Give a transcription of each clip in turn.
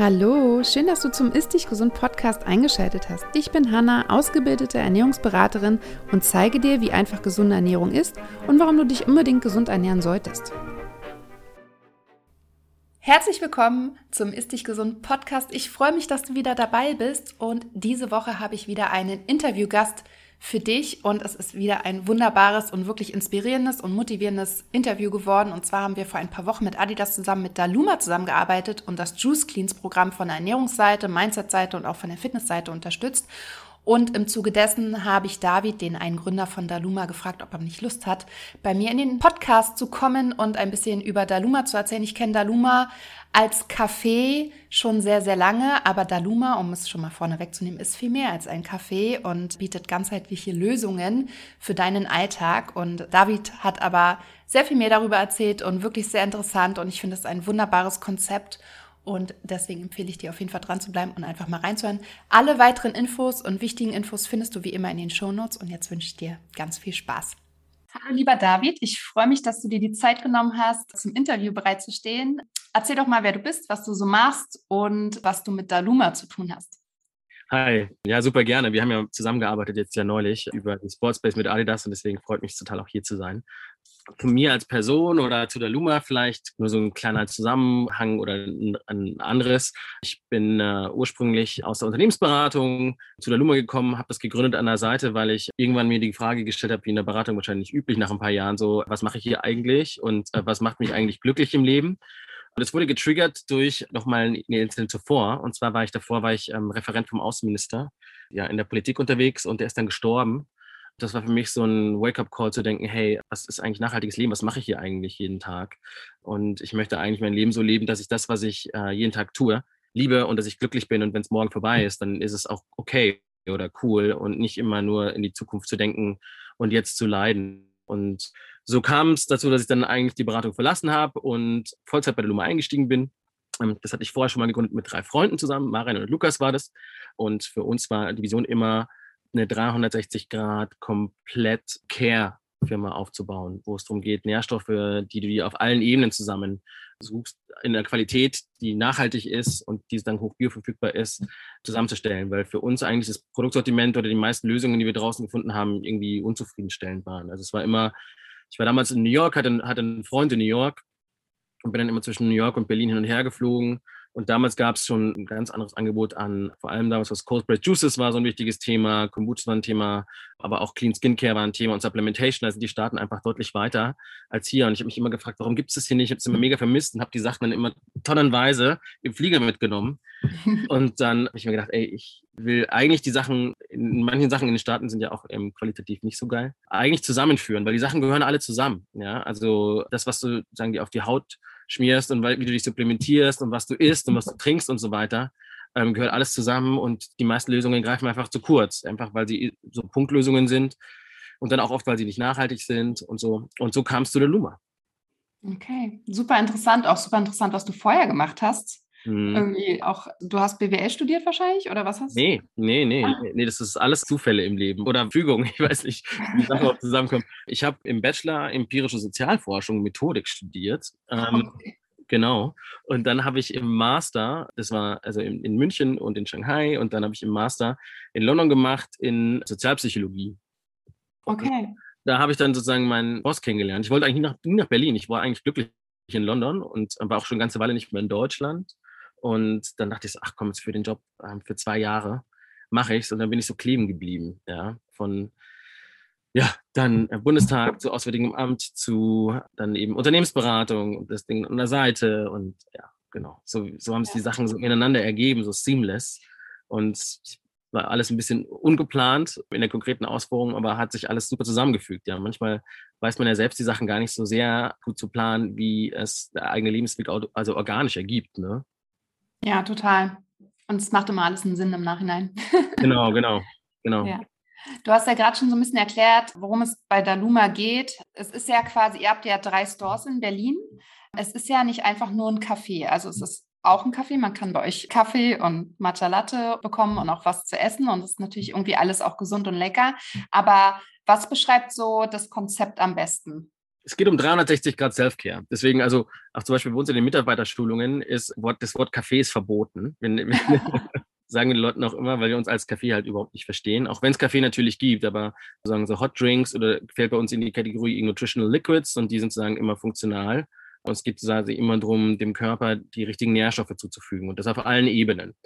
Hallo, schön, dass du zum Ist Dich Gesund Podcast eingeschaltet hast. Ich bin Hanna, ausgebildete Ernährungsberaterin und zeige dir, wie einfach gesunde Ernährung ist und warum du dich unbedingt gesund ernähren solltest. Herzlich willkommen zum Ist Dich Gesund Podcast. Ich freue mich, dass du wieder dabei bist und diese Woche habe ich wieder einen Interviewgast für dich und es ist wieder ein wunderbares und wirklich inspirierendes und motivierendes Interview geworden. Und zwar haben wir vor ein paar Wochen mit Adidas zusammen mit Daluma zusammengearbeitet und das Juice Cleans Programm von der Ernährungsseite, Mindset-Seite und auch von der Fitnessseite unterstützt. Und im Zuge dessen habe ich David, den einen Gründer von Daluma, gefragt, ob er nicht Lust hat, bei mir in den Podcast zu kommen und ein bisschen über Daluma zu erzählen. Ich kenne Daluma als Café schon sehr, sehr lange, aber Daluma, um es schon mal vorne wegzunehmen, ist viel mehr als ein Café und bietet ganzheitliche Lösungen für deinen Alltag. Und David hat aber sehr viel mehr darüber erzählt und wirklich sehr interessant und ich finde es ein wunderbares Konzept. Und deswegen empfehle ich dir auf jeden Fall dran zu bleiben und einfach mal reinzuhören. Alle weiteren Infos und wichtigen Infos findest du wie immer in den Shownotes. Und jetzt wünsche ich dir ganz viel Spaß. Hallo lieber David, ich freue mich, dass du dir die Zeit genommen hast, zum Interview bereitzustehen. Erzähl doch mal, wer du bist, was du so machst und was du mit Daluma zu tun hast. Hi, ja, super gerne. Wir haben ja zusammengearbeitet jetzt ja neulich über den Sportspace mit Adidas und deswegen freut mich total auch hier zu sein. Zu mir als Person oder zu Daluma vielleicht nur so ein kleiner Zusammenhang oder ein anderes. Ich bin ursprünglich aus der Unternehmensberatung zu Daluma gekommen, habe das gegründet an der Seite, weil ich irgendwann mir die Frage gestellt habe, wie in der Beratung wahrscheinlich üblich nach ein paar Jahren, so, was mache ich hier eigentlich und was macht mich eigentlich glücklich im Leben? Und es wurde getriggert durch nochmal eine Inzidenz zuvor. Und zwar war ich Referent vom Außenminister, ja, in der Politik unterwegs und der ist dann gestorben. Das war für mich so ein Wake-up-Call zu denken, hey, was ist eigentlich nachhaltiges Leben? Was mache ich hier eigentlich jeden Tag? Und ich möchte eigentlich mein Leben so leben, dass ich das, was ich jeden Tag tue, liebe und dass ich glücklich bin. Und wenn es morgen vorbei ist, dann ist es auch okay oder cool und nicht immer nur in die Zukunft zu denken und jetzt zu leiden. Und so kam es dazu, dass ich dann eigentlich die Beratung verlassen habe und Vollzeit bei Daluma eingestiegen bin. Das hatte ich vorher schon mal gegründet mit 3 Freunden zusammen. Marian und Lukas war das. Und für uns war die Vision immer, eine 360 Grad komplett Care-Firma aufzubauen, wo es darum geht, Nährstoffe, die du dir auf allen Ebenen zusammen suchst, in der Qualität, die nachhaltig ist und die dann hoch bioverfügbar ist, zusammenzustellen. Weil für uns eigentlich das Produktsortiment oder die meisten Lösungen, die wir draußen gefunden haben, irgendwie unzufriedenstellend waren. Also es war immer, ich war damals in New York, hatte einen Freund in New York und bin dann immer zwischen New York und Berlin hin und her geflogen. Und damals gab es schon ein ganz anderes Angebot an, vor allem damals was Cold Pressed Juices war so ein wichtiges Thema, Kombucha war ein Thema, aber auch Clean Skincare war ein Thema und Supplementation, da sind die Staaten einfach deutlich weiter als hier. Und ich habe mich immer gefragt, warum gibt es das hier nicht? Ich habe es immer mega vermisst und habe die Sachen dann immer tonnenweise im Flieger mitgenommen. Und dann habe ich mir gedacht, ey, ich will eigentlich die Sachen, in manchen Sachen in den Staaten sind ja auch qualitativ nicht so geil, eigentlich zusammenführen, weil die Sachen gehören alle zusammen. Ja, also das, was du, sagen die, auf die Haut schmierst und wie du dich supplementierst und was du isst und was du trinkst und so weiter, gehört alles zusammen und die meisten Lösungen greifen einfach zu kurz, einfach weil sie so Punktlösungen sind und dann auch oft, weil sie nicht nachhaltig sind und so. Und so kam es zu Daluma. Okay, super interessant, auch super interessant, was du vorher gemacht hast. Irgendwie auch, du hast BWL studiert wahrscheinlich oder was hast du? Nee, das ist alles Zufälle im Leben oder Fügung. Ich weiß nicht, wie die Sachen auch zusammenkommen. Ich habe im Bachelor empirische Sozialforschung Methodik studiert. Okay. Genau. Und dann habe ich im Master, das war also in München und in Shanghai, und dann habe ich im Master in London gemacht in Sozialpsychologie. Okay. Da habe ich dann sozusagen meinen Boss kennengelernt. Ich wollte eigentlich nie nach Berlin. Ich war eigentlich glücklich in London und war auch schon eine ganze Weile nicht mehr in Deutschland. Und dann dachte ich so, ach komm, jetzt für den Job für 2 Jahre mache ich es. Und dann bin ich so kleben geblieben, ja, von ja, dann Bundestag zu Auswärtigem Amt zu dann eben Unternehmensberatung und das Ding an der Seite und ja, genau. So haben sich die Sachen so ineinander ergeben, so seamless. Und war alles ein bisschen ungeplant in der konkreten Ausführung, aber hat sich alles super zusammengefügt. Ja, manchmal weiß man ja selbst die Sachen gar nicht so sehr gut zu planen, wie es der eigene Lebensweg also organisch ergibt, ne? Ja, total. Und es macht immer alles einen Sinn im Nachhinein. Genau. Ja. Du hast ja gerade schon so ein bisschen erklärt, worum es bei Daluma geht. Es ist ja quasi, ihr habt ja 3 Stores in Berlin. Es ist ja nicht einfach nur ein Café. Also es ist auch ein Café. Man kann bei euch Kaffee und Matcha Latte bekommen und auch was zu essen. Und es ist natürlich irgendwie alles auch gesund und lecker. Aber was beschreibt so das Konzept am besten? Es geht um 360 Grad Self-Care. Deswegen, also auch zum Beispiel bei uns in den Mitarbeiterschulungen ist das Wort Kaffee ist verboten. Sagen wir den Leuten auch immer, weil wir uns als Kaffee halt überhaupt nicht verstehen. Auch wenn es Kaffee natürlich gibt, aber sagen so Hot Drinks oder fällt bei uns in die Kategorie Nutritional Liquids und die sind sozusagen immer funktional. Und es geht sozusagen immer darum, dem Körper die richtigen Nährstoffe zuzufügen und das auf allen Ebenen.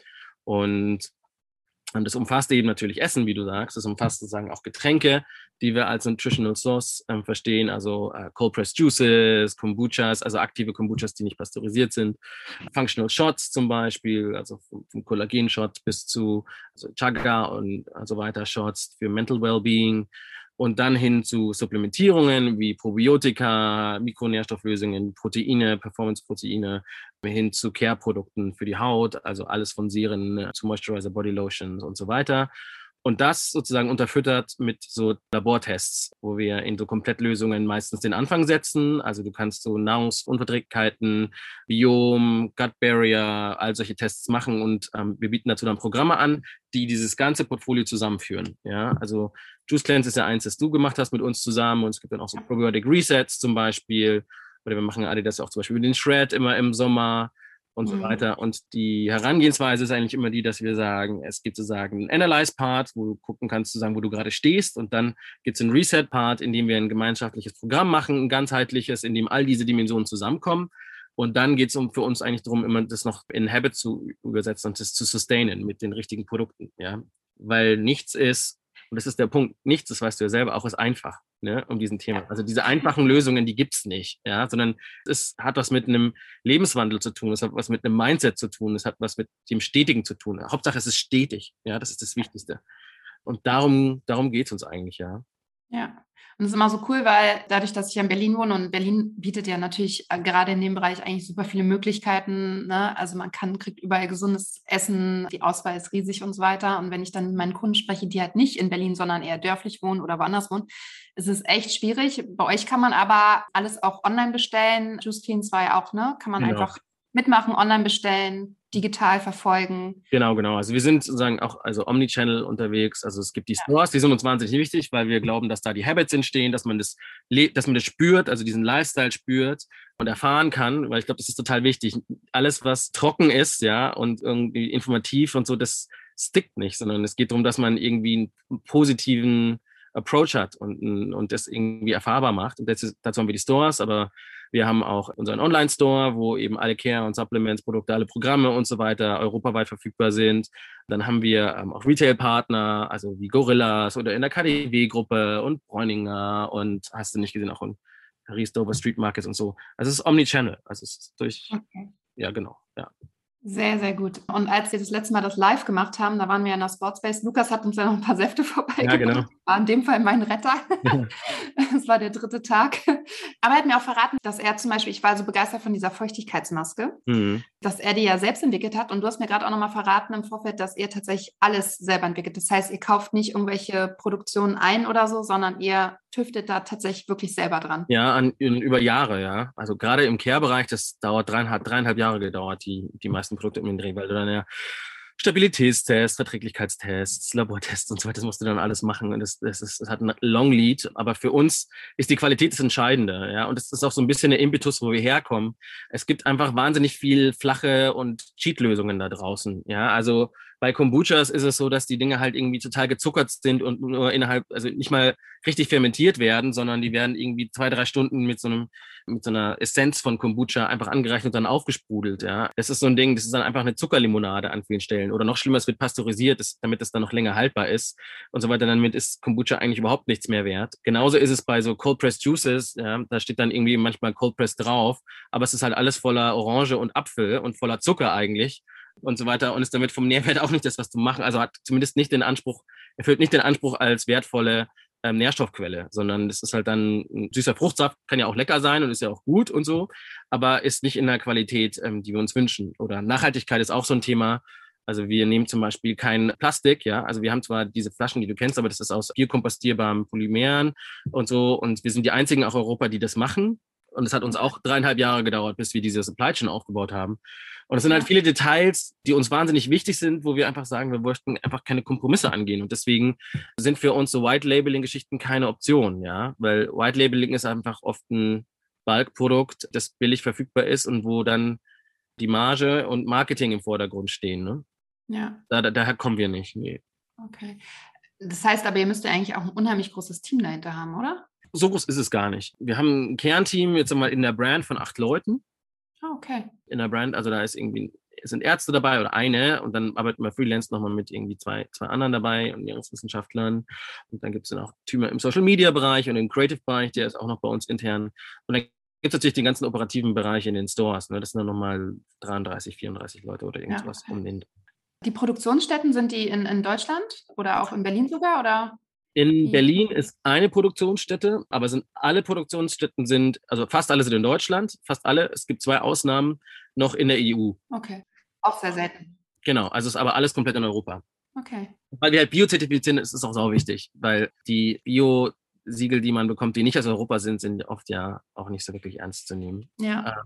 Und das umfasst eben natürlich Essen, wie du sagst. Das umfasst sozusagen auch Getränke, die wir als Nutritional Source verstehen. Also Cold-Pressed Juices, Kombuchas, also aktive Kombuchas, die nicht pasteurisiert sind. Functional Shots zum Beispiel, also vom Kollagen-Shot bis zu Chaga und so weiter Shots für Mental Wellbeing. Und dann hin zu Supplementierungen wie Probiotika, Mikronährstofflösungen, Proteine, Performance-Proteine, hin zu Care-Produkten für die Haut, also alles von Serien zu Moisturizer, Body Lotions und so weiter. Und das sozusagen unterfüttert mit so Labortests, wo wir in so Komplettlösungen meistens den Anfang setzen. Also du kannst so Nahrungsunverträglichkeiten, Biom, Gut Barrier, all solche Tests machen und wir bieten dazu dann Programme an, die dieses ganze Portfolio zusammenführen. Ja, also Juice Cleanse ist ja eins, das du gemacht hast mit uns zusammen und es gibt dann auch so Probiotic Resets zum Beispiel. Oder wir machen Adidas auch zum Beispiel den Shred immer im Sommer und so weiter. Und die Herangehensweise ist eigentlich immer die, dass wir sagen, es gibt sozusagen einen Analyze-Part, wo du gucken kannst, sozusagen, wo du gerade stehst. Und dann gibt es einen Reset-Part, in dem wir ein gemeinschaftliches Programm machen, ein ganzheitliches, in dem all diese Dimensionen zusammenkommen. Und dann geht es für uns eigentlich darum, immer das noch in Habit zu übersetzen und das zu sustainen mit den richtigen Produkten. Ja? Weil nichts ist, und das ist der Punkt, nichts, das weißt du ja selber, auch ist einfach, ne, um diesen Thema. Also diese einfachen Lösungen, die gibt es nicht, ja, sondern es hat was mit einem Lebenswandel zu tun, es hat was mit einem Mindset zu tun, es hat was mit dem Stetigen zu tun. Hauptsache, es ist stetig, ja, das ist das Wichtigste. Und darum geht es uns eigentlich, ja. Ja, und das ist immer so cool, weil dadurch, dass ich ja in Berlin wohne und Berlin bietet ja natürlich gerade in dem Bereich eigentlich super viele Möglichkeiten, ne? Also man kriegt überall gesundes Essen, die Auswahl ist riesig und so weiter. Und wenn ich dann mit meinen Kunden spreche, die halt nicht in Berlin, sondern eher dörflich wohnen oder woanders wohnen, ist es echt schwierig. Bei euch kann man aber alles auch online bestellen. Juice Cleanse war ja auch, ne? Kann man einfach mitmachen, online bestellen, digital verfolgen. Genau. Also wir sind sozusagen auch Omnichannel unterwegs. Also es gibt die Stores, die sind uns wahnsinnig wichtig, weil wir glauben, dass da die Habits entstehen, dass man das spürt, also diesen Lifestyle spürt und erfahren kann, weil ich glaube, das ist total wichtig. Alles, was trocken ist, ja, und irgendwie informativ und so, das stickt nicht, sondern es geht darum, dass man irgendwie einen positiven Approach hat und das irgendwie erfahrbar macht. Und dazu haben wir die Stores, aber wir haben auch unseren Online-Store, wo eben alle Care- und Supplements-Produkte, alle Programme und so weiter europaweit verfügbar sind. Dann haben wir auch Retail-Partner, also wie Gorillas oder in der KDW-Gruppe und Bräuninger und hast du nicht gesehen, auch in Paris, Dover Street Markets und so. Also es ist Omnichannel, also es ist ja, genau, ja. Sehr, sehr gut. Und als wir das letzte Mal das live gemacht haben, da waren wir in der Sportspace. Lukas hat uns ja noch ein paar Säfte vorbeigebracht. Ja, genau. War in dem Fall mein Retter. Das war der 3. Tag. Aber er hat mir auch verraten, dass er zum Beispiel, ich war so begeistert von dieser Feuchtigkeitsmaske, dass er die ja selbst entwickelt hat. Und du hast mir gerade auch nochmal verraten im Vorfeld, dass ihr tatsächlich alles selber entwickelt. Das heißt, ihr kauft nicht irgendwelche Produktionen ein oder so, sondern ihr tüftet da tatsächlich wirklich selber dran. Ja, über Jahre, ja. Also gerade im Care-Bereich, das dauert dreieinhalb Jahre gedauert, die meisten Produkte im Dreh, weil du dann ja Stabilitätstests, Verträglichkeitstests, Labortests und so weiter, das musst du dann alles machen. Und das hat einen Long Lead, aber für uns ist die Qualität das Entscheidende, ja. Und das ist auch so ein bisschen der Impetus, wo wir herkommen. Es gibt einfach wahnsinnig viel flache und Cheat-Lösungen da draußen, ja. Also bei Kombuchas ist es so, dass die Dinge halt irgendwie total gezuckert sind und nur also nicht mal richtig fermentiert werden, sondern die werden irgendwie 2-3 Stunden mit so einer Essenz von Kombucha einfach angereicht und dann aufgesprudelt, ja. Das ist so ein Ding, das ist dann einfach eine Zuckerlimonade an vielen Stellen. Oder noch schlimmer, es wird pasteurisiert, damit es dann noch länger haltbar ist und so weiter. Damit ist Kombucha eigentlich überhaupt nichts mehr wert. Genauso ist es bei so Cold-Pressed Juices, ja. Da steht dann irgendwie manchmal Cold-Pressed drauf, aber es ist halt alles voller Orange und Apfel und voller Zucker eigentlich und so weiter und ist damit vom Nährwert auch nicht das, was du machen. Also hat zumindest nicht den Anspruch, erfüllt nicht den Anspruch als wertvolle Nährstoffquelle, sondern das ist halt dann ein süßer Fruchtsaft, kann ja auch lecker sein und ist ja auch gut und so, aber ist nicht in der Qualität, die wir uns wünschen. Oder Nachhaltigkeit ist auch so ein Thema. Also wir nehmen zum Beispiel kein Plastik, ja, also wir haben zwar diese Flaschen, die du kennst, aber das ist aus biokompostierbarem Polymeren und so und wir sind die einzigen auch in Europa, die das machen. Und es hat uns auch 3,5 Jahre gedauert, bis wir diese Supply Chain aufgebaut haben. Und es sind halt viele Details, die uns wahnsinnig wichtig sind, wo wir einfach sagen, wir möchten einfach keine Kompromisse angehen. Und deswegen sind für uns so White-Labeling-Geschichten keine Option, ja, weil White-Labeling ist einfach oft ein Bulk-Produkt, das billig verfügbar ist und wo dann die Marge und Marketing im Vordergrund stehen. Ne? Ja. Daher kommen wir nicht. Nee. Okay. Das heißt aber, ihr müsst ja eigentlich auch ein unheimlich großes Team dahinter haben, oder? So groß ist es gar nicht. Wir haben ein Kernteam jetzt einmal in der Brand von 8 Leuten. Ah, okay. In der Brand, also da sind Ärzte dabei oder eine und dann arbeiten wir Freelance nochmal mit irgendwie zwei anderen dabei und Ernährungswissenschaftlern. Und dann gibt es dann auch Team im Social-Media-Bereich und im Creative-Bereich, der ist auch noch bei uns intern. Und dann gibt es natürlich den ganzen operativen Bereich in den Stores. Ne? Das sind dann nochmal 33, 34 Leute oder irgendwas um den. Die Produktionsstätten, sind die in Deutschland oder auch in Berlin sogar? Oder? In Berlin ist eine Produktionsstätte, aber alle Produktionsstätten also fast alle sind in Deutschland, fast alle. Es gibt 2 Ausnahmen noch in der EU. Okay. Auch sehr selten. Genau, also ist aber alles komplett in Europa. Okay. Weil wir halt biozertifiziert sind, ist es auch sau wichtig, weil die Bio-Siegel, die man bekommt, die nicht aus Europa sind oft ja auch nicht so wirklich ernst zu nehmen. Ja.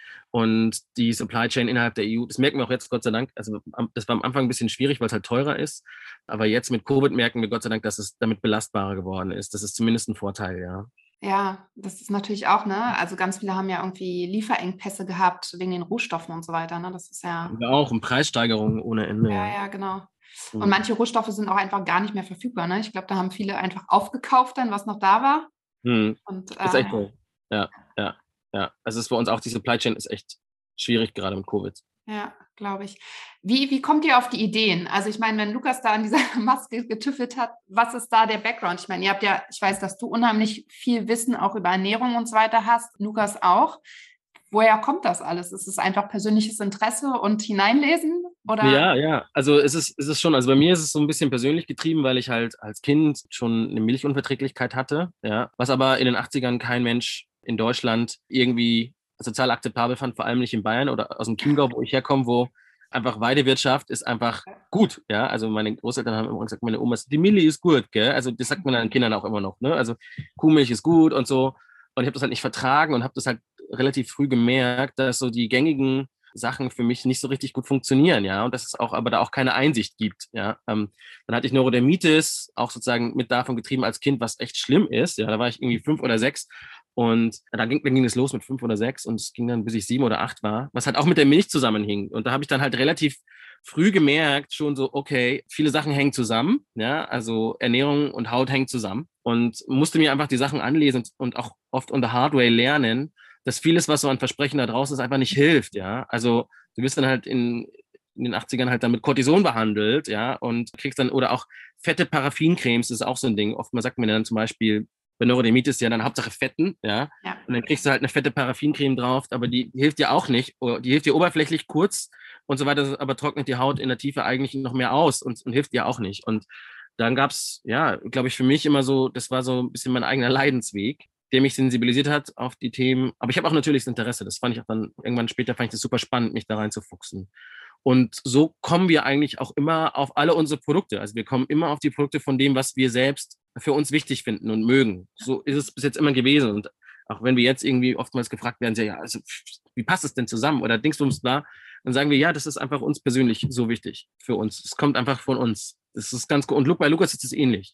Und die Supply Chain innerhalb der EU, das merken wir auch jetzt Gott sei Dank, also das war am Anfang ein bisschen schwierig, weil es halt teurer ist, aber jetzt mit Covid merken wir Gott sei Dank, dass es damit belastbarer geworden ist. Das ist zumindest ein Vorteil, ja. Ja, das ist natürlich auch, ne? Also ganz viele haben ja irgendwie Lieferengpässe gehabt wegen den Rohstoffen und so weiter, ne? Das ist ja... Wir auch, und Preissteigerungen ohne Ende. Ja, genau. Und manche Rohstoffe sind auch einfach gar nicht mehr verfügbar, ne? Ich glaube, da haben viele einfach aufgekauft dann, was noch da war. Und, ist echt so. Ja. Also es ist bei uns auch, die Supply Chain ist echt schwierig, gerade mit Covid. Ja, glaube ich. Wie kommt ihr auf die Ideen? Also ich meine, wenn Lukas da an dieser Maske getüffelt hat, was ist da der Background? Ich meine, ihr habt ja, ich weiß, dass du unheimlich viel Wissen auch über Ernährung und so weiter hast, Lukas auch. Woher kommt das alles? Ist es einfach persönliches Interesse und Hineinlesen? Oder? Ja, also es ist schon, also bei mir ist es so ein bisschen persönlich getrieben, weil ich halt als Kind schon eine Milchunverträglichkeit hatte, ja, was aber in den 80ern kein Mensch in Deutschland irgendwie sozial akzeptabel fand, vor allem nicht in Bayern oder aus dem Chiemgau, wo ich herkomme, wo einfach Weidewirtschaft ist einfach gut, ja, also meine Großeltern haben immer gesagt, meine Oma, die Milli ist gut, gell, also das sagt man den Kindern auch immer noch, ne, also Kuhmilch ist gut und so und ich habe das halt nicht vertragen und habe das halt relativ früh gemerkt, dass so die gängigen Sachen für mich nicht so richtig gut funktionieren, ja, und dass es auch, aber da auch keine Einsicht gibt, ja. Dann hatte ich Neurodermitis, auch sozusagen mit davon getrieben als Kind, was echt schlimm ist, ja, da war ich irgendwie 5 oder 6 und dann ging es los mit 5 oder 6 und es ging dann, bis ich 7 oder 8 war, was halt auch mit der Milch zusammenhing. Und da habe ich dann halt relativ früh gemerkt, schon so, okay, viele Sachen hängen zusammen, ja, also Ernährung und Haut hängen zusammen und musste mir einfach die Sachen anlesen und auch oft unter Hardware lernen, dass vieles, was so an Versprechen da draußen ist, einfach nicht hilft, ja. Also du wirst dann halt in den 80ern halt dann mit Cortison behandelt, ja, und kriegst dann, oder auch fette Paraffincremes, das ist auch so ein Ding. Oftmals sagt man dann zum Beispiel, bei Neurodermitis ja dann Hauptsache Fetten, ja. Und dann kriegst du halt eine fette Paraffincreme drauf, aber die hilft dir auch nicht. Die hilft dir oberflächlich kurz und so weiter, aber trocknet die Haut in der Tiefe eigentlich noch mehr aus und hilft dir auch nicht. Und dann gab es, ja, glaube ich, für mich immer so, das war so ein bisschen mein eigener Leidensweg, der mich sensibilisiert hat auf die Themen. Aber ich habe auch natürlich das Interesse. Das fand ich auch dann irgendwann später, fand ich das super spannend, mich da reinzufuchsen. Und so kommen wir eigentlich auch immer auf alle unsere Produkte. Also wir kommen immer auf die Produkte von dem, was wir selbst für uns wichtig finden und mögen. So ist es bis jetzt immer gewesen. Und auch wenn wir jetzt irgendwie oftmals gefragt werden, ja, also wie passt es denn zusammen? Oder Dingsbums da, dann sagen wir, ja, das ist einfach uns persönlich so wichtig für uns. Es kommt einfach von uns. Das ist ganz gut. Und bei Lukas ist es ähnlich.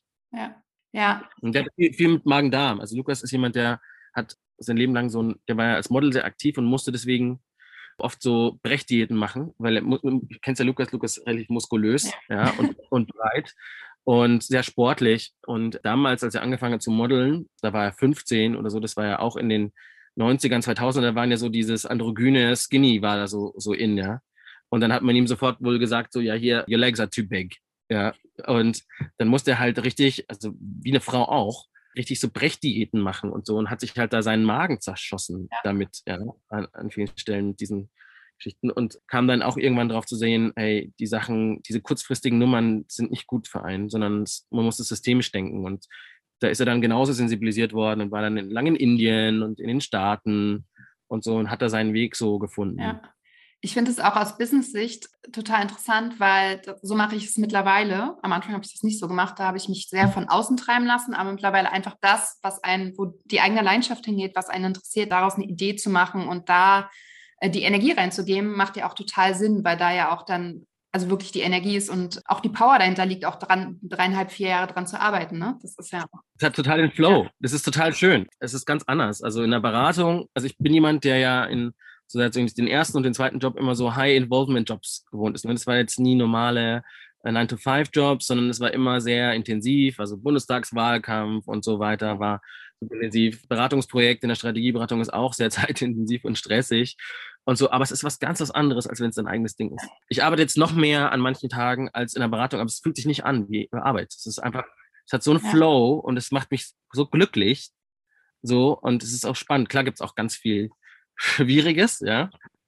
Ja. Und der hat viel mit Magen-Darm. Also Lukas ist jemand, der hat sein Leben lang der war ja als Model sehr aktiv und musste deswegen oft so Brechdiäten machen, weil du kennst ja Lukas ist relativ muskulös, ja, und breit und sehr sportlich. Und damals, als er angefangen hat zu modeln, da war er 15 oder so, das war ja auch in den 90ern, 2000, da waren ja so dieses androgyne Skinny war da so in, ja. Und dann hat man ihm sofort wohl gesagt, so, ja, hier, your legs are too big. Ja, und dann musste er halt richtig, also wie eine Frau auch, richtig so Brechdiäten machen und so und hat sich halt da seinen Magen zerschossen damit, ja, an vielen Stellen mit diesen Geschichten und kam dann auch irgendwann drauf zu sehen, hey, die Sachen, diese kurzfristigen Nummern sind nicht gut für einen, sondern man muss das systemisch denken und da ist er dann genauso sensibilisiert worden und war dann lang in Indien und in den Staaten und so und hat da seinen Weg so gefunden. Ja. Ich finde es auch aus Business-Sicht total interessant, weil so mache ich es mittlerweile. Am Anfang habe ich das nicht so gemacht, da habe ich mich sehr von außen treiben lassen, aber mittlerweile einfach das, wo die eigene Leidenschaft hingeht, was einen interessiert, daraus eine Idee zu machen und da die Energie reinzugeben, macht ja auch total Sinn, weil da ja auch dann also wirklich die Energie ist und auch die Power dahinter liegt, auch dran, 3,5, 4 Jahre dran zu arbeiten. Ne? Das ist ja. Es hat total den Flow. Das ist total schön. Es ist ganz anders. Also in der Beratung, also ich bin jemand, der ja in so den ersten und den zweiten Job immer so High-Involvement-Jobs gewohnt ist. Das war jetzt nie normale 9-to-5-Jobs, sondern es war immer sehr intensiv. Also Bundestagswahlkampf und so weiter war super intensiv. Beratungsprojekt in der Strategieberatung ist auch sehr zeitintensiv und stressig und so. Aber es ist was ganz was anderes, als wenn es dein eigenes Ding ist. Ich arbeite jetzt noch mehr an manchen Tagen als in der Beratung, aber es fühlt sich nicht an wie Arbeit. Es ist einfach, es hat so einen Flow und es macht mich so glücklich. So, und es ist auch spannend. Klar gibt es auch ganz viel Schwieriges, ja.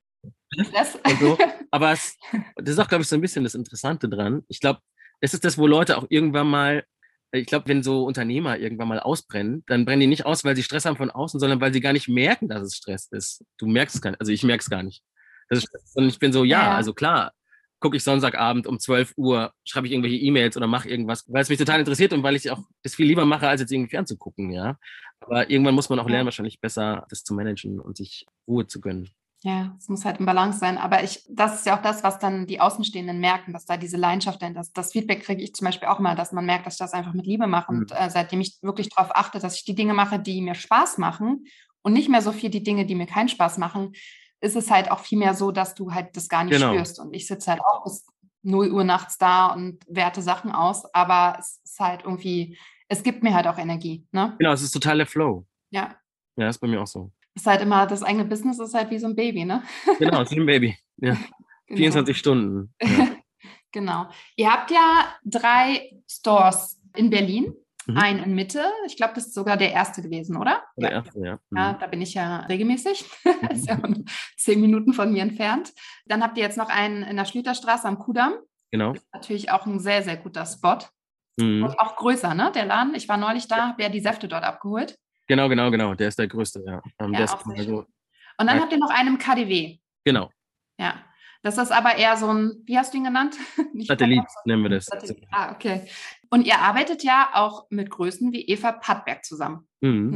Und so. Aber das ist auch, glaube ich, so ein bisschen das Interessante dran. Ich glaube, das ist das, wo Leute auch irgendwann mal, ich glaube, wenn so Unternehmer irgendwann mal ausbrennen, dann brennen die nicht aus, weil sie Stress haben von außen, sondern weil sie gar nicht merken, dass es Stress ist. Du merkst es gar nicht. Also ich merke es gar nicht. Und ich bin so, also klar, gucke ich Sonntagabend um 12 Uhr, schreibe ich irgendwelche E-Mails oder mache irgendwas, weil es mich total interessiert und weil ich auch das viel lieber mache, als jetzt irgendwie fernzugucken, ja. Aber irgendwann muss man auch lernen, wahrscheinlich besser das zu managen und sich Ruhe zu gönnen. Ja, es muss halt im Balance sein. Aber das ist ja auch das, was dann die Außenstehenden merken, dass da diese Leidenschaft dahinter ist. Das Feedback kriege ich zum Beispiel auch mal, dass man merkt, dass ich das einfach mit Liebe mache. Und seitdem ich wirklich darauf achte, dass ich die Dinge mache, die mir Spaß machen und nicht mehr so viel die Dinge, die mir keinen Spaß machen, ist es halt auch viel mehr so, dass du halt das gar nicht spürst. Und ich sitze halt auch bis 0 Uhr nachts da und werte Sachen aus. Aber es ist halt irgendwie, es gibt mir halt auch Energie. Ne? Genau, es ist total der Flow. Ja. Ja, ist bei mir auch so. Ist halt immer, das eigene Business ist halt wie so ein Baby, ne? Genau, es ist ein Baby. Ja. Genau. 24 Stunden. Ja. Genau. Ihr habt ja 3 Stores in Berlin, einen in Mitte. Ich glaube, das ist sogar der erste gewesen, oder? Der erste, ja. Ja, da bin ich ja regelmäßig. Ist ja 10 Minuten von mir entfernt. Dann habt ihr jetzt noch einen in der Schlüterstraße am Kudamm. Genau. Das ist natürlich auch ein sehr, sehr guter Spot. Und auch größer, ne? Der Laden. Ich war neulich da, habe ja die Säfte dort abgeholt. Genau. Der ist der größte, ja. Der ist so. Und dann habt ihr noch einen im KaDeWe. Genau. Ja. Das ist aber eher so ein, wie hast du ihn genannt? Satellit nennen wir das. Ah, okay. Und ihr arbeitet ja auch mit Größen wie Eva Pattberg zusammen.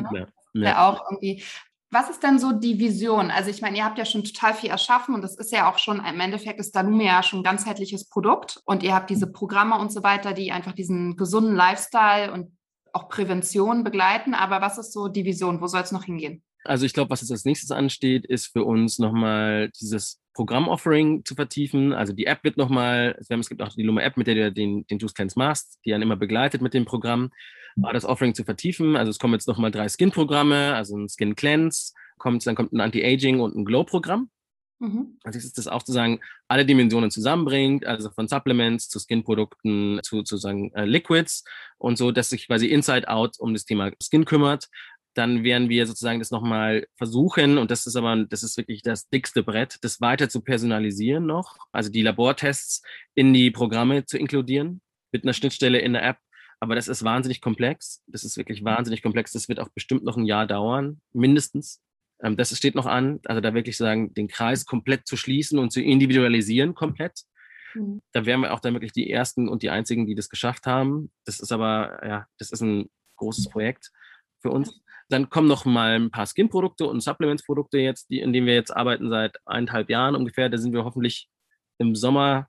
Ja, auch irgendwie. Was ist denn so die Vision? Also ich meine, ihr habt ja schon total viel erschaffen und das ist ja auch schon, im Endeffekt ist Dalume ja schon ein ganzheitliches Produkt und ihr habt diese Programme und so weiter, die einfach diesen gesunden Lifestyle und auch Prävention begleiten. Aber was ist so die Vision? Wo soll es noch hingehen? Also ich glaube, was jetzt als nächstes ansteht, ist für uns nochmal dieses Programm-Offering zu vertiefen. Also die App wird nochmal, es gibt auch die Luma-App, mit der du den Juice Cleanse machst, die dann immer begleitet mit dem Programm, das Offering zu vertiefen. Also es kommen jetzt nochmal 3 Skin-Programme, also ein Skin Cleanse, dann kommt ein Anti-Aging und ein Glow-Programm. Also ist das auch sozusagen alle Dimensionen zusammenbringt, also von Supplements zu Skin-Produkten zu sozusagen Liquids und so, dass sich quasi Inside-Out um das Thema Skin kümmert. Dann werden wir sozusagen das nochmal versuchen, und das ist wirklich das dickste Brett, das weiter zu personalisieren noch, also die Labortests in die Programme zu inkludieren, mit einer Schnittstelle in der App. Aber das ist wahnsinnig komplex. Das ist wirklich wahnsinnig komplex. Das wird auch bestimmt noch ein Jahr dauern, mindestens. Das steht noch an, also da wirklich sagen, den Kreis komplett zu schließen und zu individualisieren komplett. Da wären wir auch dann wirklich die Ersten und die Einzigen, die das geschafft haben. Das ist aber, ja, das ist ein großes Projekt für uns. Dann kommen noch mal ein paar Skin-Produkte und Supplements-Produkte jetzt, in denen wir jetzt arbeiten seit 1,5 Jahren ungefähr. Da sind wir hoffentlich im Sommer,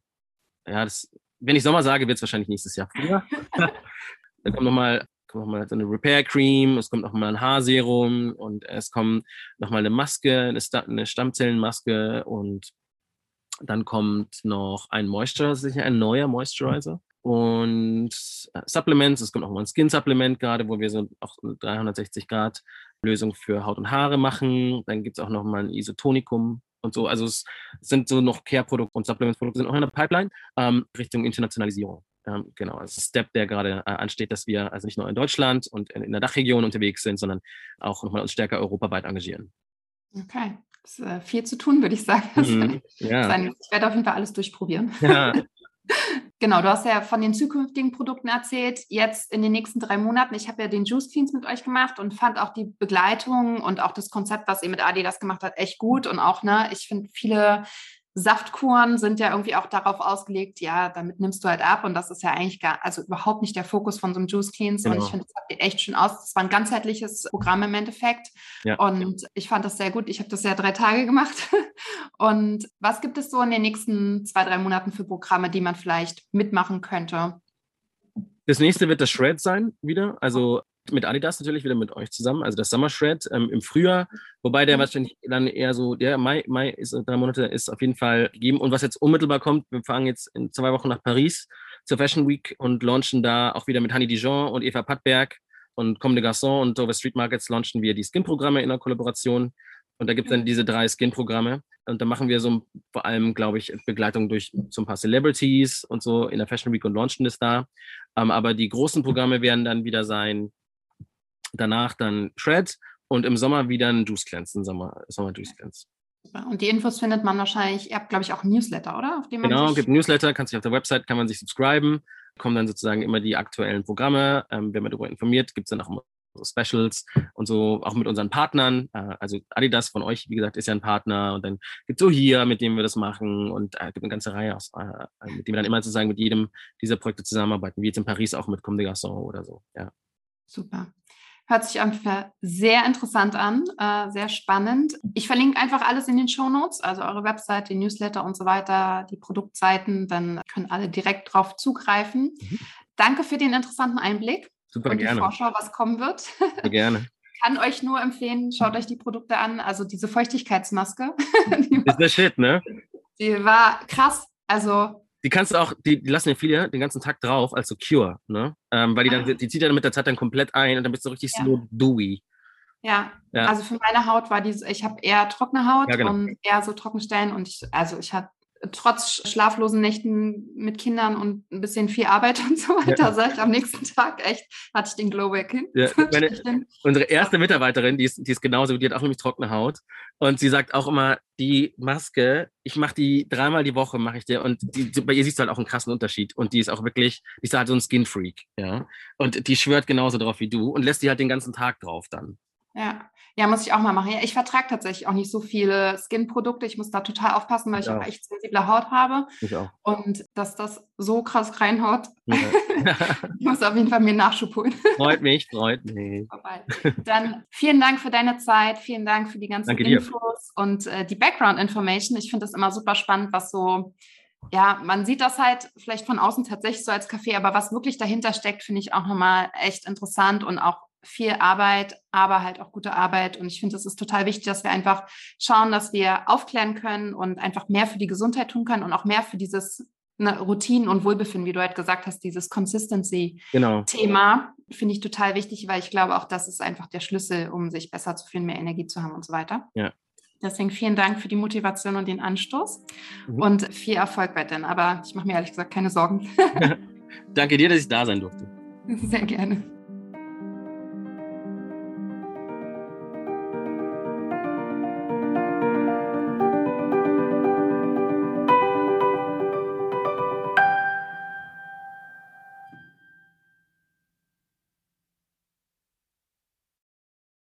wenn ich Sommer sage, wird es wahrscheinlich nächstes Jahr früher. Dann kommt noch mal so eine Repair Cream, es kommt noch mal ein Haarserum und es kommt noch mal eine Maske, eine Stammzellenmaske und dann kommt noch ein Moisturizer, ein neuer Moisturizer. Und Supplements, es kommt auch mal ein Skin-Supplement gerade, wo wir so auch eine 360-Grad-Lösung für Haut und Haare machen. Dann gibt es auch noch mal ein Isotonikum und so. Also es sind so noch Care-Produkte und Supplements-Produkte sind auch in der Pipeline Richtung Internationalisierung. Genau, also ein Step, der gerade ansteht, dass wir also nicht nur in Deutschland und in der Dachregion unterwegs sind, sondern auch nochmal uns stärker europaweit engagieren. Okay, das ist viel zu tun, würde ich sagen. Ja. Ich werde auf jeden Fall alles durchprobieren. Ja. Genau, du hast ja von den zukünftigen Produkten erzählt, jetzt in den nächsten 3 Monaten. Ich habe ja den Juice Cleanse mit euch gemacht und fand auch die Begleitung und auch das Konzept, was ihr mit Adidas gemacht habt, echt gut. Und auch, ich finde, viele Saftkuren sind ja irgendwie auch darauf ausgelegt, ja, damit nimmst du halt ab und das ist ja eigentlich also überhaupt nicht der Fokus von so einem Juice Cleanse und ich finde, das sieht echt schön aus. Das war ein ganzheitliches Programm im Endeffekt und ich fand das sehr gut. Ich habe das ja 3 Tage gemacht und was gibt es so in den nächsten 2-3 Monaten für Programme, die man vielleicht mitmachen könnte? Das nächste wird das Shred sein wieder, also mit Adidas natürlich, wieder mit euch zusammen, also das Summer Shred im Frühjahr, wobei der wahrscheinlich dann eher so, der Mai ist 3 Monate, ist auf jeden Fall gegeben. Und was jetzt unmittelbar kommt, wir fahren jetzt in 2 Wochen nach Paris zur Fashion Week und launchen da auch wieder mit Hanni Dijon und Eva Pattberg und Comme des Garçons und Dover Street Markets launchen wir die Skin-Programme in der Kollaboration. Und da gibt es dann diese 3 Skin-Programme. Und da machen wir so vor allem, glaube ich, Begleitung durch so ein paar Celebrities und so in der Fashion Week und launchen das da. Aber die großen Programme werden dann wieder sein, danach dann Shred und im Sommer wieder ein Juice Cleanse, ein Sommer Juice Cleanse. Und die Infos findet man wahrscheinlich, ihr habt, glaube ich, auch ein Newsletter, oder? Auf dem man genau, gibt ein Newsletter, kannst dich auf der Website, kann man sich subscriben, kommen dann sozusagen immer die aktuellen Programme, wenn man darüber informiert, gibt es dann auch immer so Specials und so, auch mit unseren Partnern, also Adidas von euch, wie gesagt, ist ja ein Partner und dann gibt es so hier, mit dem wir das machen und gibt eine ganze Reihe aus, mit dem wir dann immer sozusagen mit jedem dieser Projekte zusammenarbeiten, wie jetzt in Paris auch mit Comme des Garçons oder so, ja. Super. Hört sich einfach sehr interessant an, sehr spannend. Ich verlinke einfach alles in den Shownotes, also eure Website, die Newsletter und so weiter, die Produktseiten, dann können alle direkt drauf zugreifen. Danke für den interessanten Einblick. Super, und gerne. Die Vorschau, was kommen wird. Sehr gerne. Ich kann euch nur empfehlen, schaut euch die Produkte an, also diese Feuchtigkeitsmaske. Ist der Shit, ne? Die war krass, also... Die kannst du auch, die lassen ja viele den ganzen Tag drauf als so Cure, ne? Weil die zieht ja mit der Zeit dann komplett ein und dann bist du richtig so dewy. Ja, also für meine Haut war ich habe eher trockene Haut und eher so Trockenstellen und ich hatte trotz schlaflosen Nächten mit Kindern und ein bisschen viel Arbeit und so weiter, sag ich am nächsten Tag hatte ich den Glow-Back hin. Ja, unsere erste Mitarbeiterin, die ist genauso, die hat auch nämlich trockene Haut und sie sagt auch immer, die Maske, ich mache die 3-mal die Woche, mache ich dir und bei ihr siehst du halt auch einen krassen Unterschied und die ist auch wirklich, die ist halt so ein Skin-Freak, ja, und die schwört genauso drauf wie du und lässt die halt den ganzen Tag drauf dann. Ja, muss ich auch mal machen. Ja, ich vertrage tatsächlich auch nicht so viele Skin-Produkte. Ich muss da total aufpassen, weil ich auch echt sensible Haut habe. Ich auch. Und dass das so krass reinhaut, ich muss auf jeden Fall mir Nachschub holen. Freut mich. Dann vielen Dank für deine Zeit, vielen Dank für die ganzen Infos und die Background-Information. Ich finde das immer super spannend, was so... Ja, man sieht das halt vielleicht von außen tatsächlich so als Café, aber was wirklich dahinter steckt, finde ich auch nochmal echt interessant und auch viel Arbeit, aber halt auch gute Arbeit. Und ich finde, es ist total wichtig, dass wir einfach schauen, dass wir aufklären können und einfach mehr für die Gesundheit tun können und auch mehr für dieses Routinen und Wohlbefinden, wie du halt gesagt hast, dieses Consistency-Thema finde ich total wichtig, weil ich glaube auch, das ist einfach der Schlüssel, um sich besser zu fühlen, mehr Energie zu haben und so weiter. Ja. Deswegen vielen Dank für die Motivation und den Anstoß und viel Erfolg weiterhin. Aber ich mache mir ehrlich gesagt keine Sorgen. Danke dir, dass ich da sein durfte. Sehr gerne.